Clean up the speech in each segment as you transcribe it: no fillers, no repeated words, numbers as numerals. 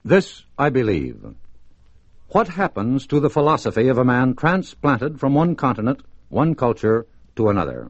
This I believe. What happens to the philosophy of a man transplanted from one continent, one culture, to another?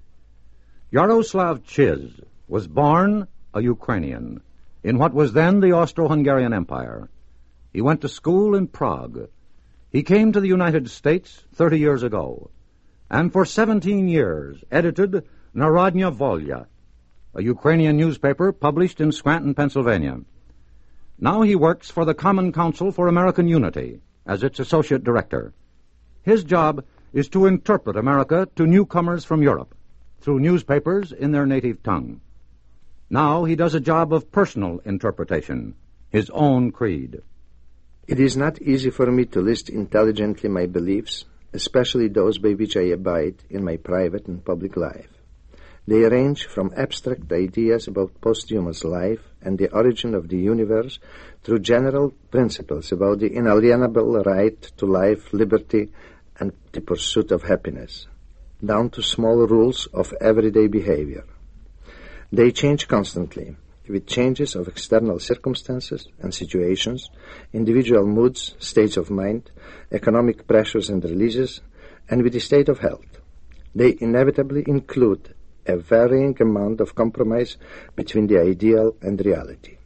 Yaroslav Chiz was born a Ukrainian in what was then the Austro-Hungarian Empire. He went to school in Prague. He came to the United States 30 years ago, and for 17 years edited Narodnya Volya, a Ukrainian newspaper published in Scranton, Pennsylvania. Now he works for the Common Council for American Unity as its associate director. His job is to interpret America to newcomers from Europe through newspapers in their native tongue. Now he does a job of personal interpretation, his own creed. It is not easy for me to list intelligently my beliefs, especially those by which I abide in my private and public life. They range from abstract ideas about posthumous life and the origin of the universe through general principles about the inalienable right to life, liberty, and the pursuit of happiness, down to small rules of everyday behavior. They change constantly, with changes of external circumstances and situations, individual moods, states of mind, economic pressures and releases, and with the state of health. They inevitably include a varying amount of compromise between the ideal and reality.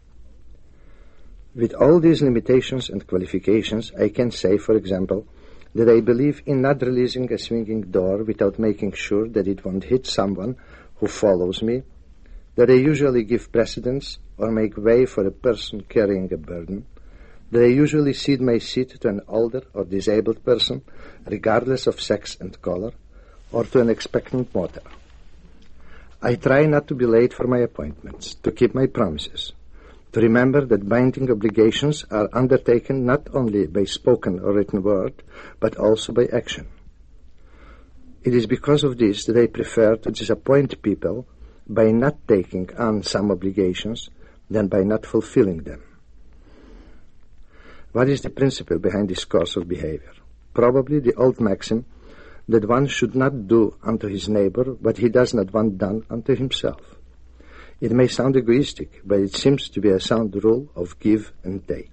With all these limitations and qualifications, I can say, for example, that I believe in not releasing a swinging door without making sure that it won't hit someone who follows me, that I usually give precedence or make way for a person carrying a burden, that I usually cede my seat to an older or disabled person, regardless of sex and color, or to an expectant mother. I try not to be late for my appointments, to keep my promises, to remember that binding obligations are undertaken not only by spoken or written word, but also by action. It is because of this that I prefer to disappoint people by not taking on some obligations than by not fulfilling them. What is the principle behind this course of behavior? Probably the old maxim that one should not do unto his neighbor what he does not want done unto himself. It may sound egoistic, but it seems to be a sound rule of give and take.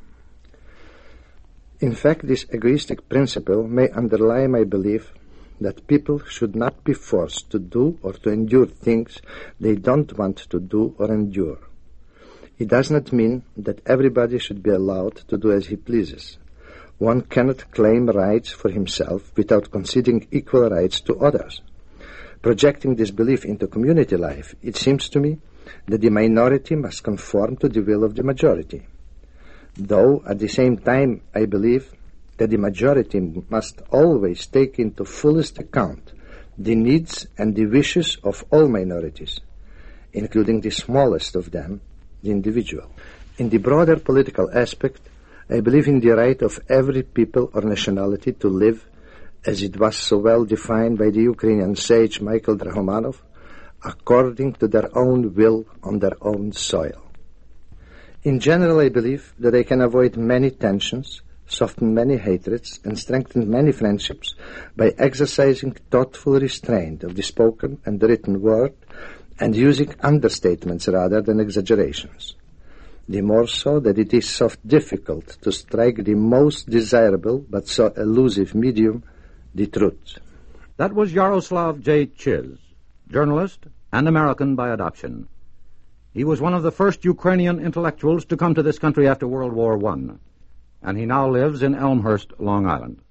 In fact, this egoistic principle may underlie my belief that people should not be forced to do or to endure things they don't want to do or endure. It does not mean that everybody should be allowed to do as he pleases. One cannot claim rights for himself without conceding equal rights to others. Projecting this belief into community life, it seems to me that the minority must conform to the will of the majority. Though, at the same time, I believe that the majority must always take into fullest account the needs and the wishes of all minorities, including the smallest of them, the individual. In the broader political aspect, I believe in the right of every people or nationality to live, as it was so well defined by the Ukrainian sage Michael Drahomanov, according to their own will on their own soil. In general, I believe that I can avoid many tensions, soften many hatreds, and strengthen many friendships by exercising thoughtful restraint of the spoken and the written word and using understatements rather than exaggerations. The more so that it is so difficult to strike the most desirable but so elusive medium, the truth. That was Yaroslav J. Chiz, journalist and American by adoption. He was one of the first Ukrainian intellectuals to come to this country after World War I, and he now lives in Elmhurst, Long Island.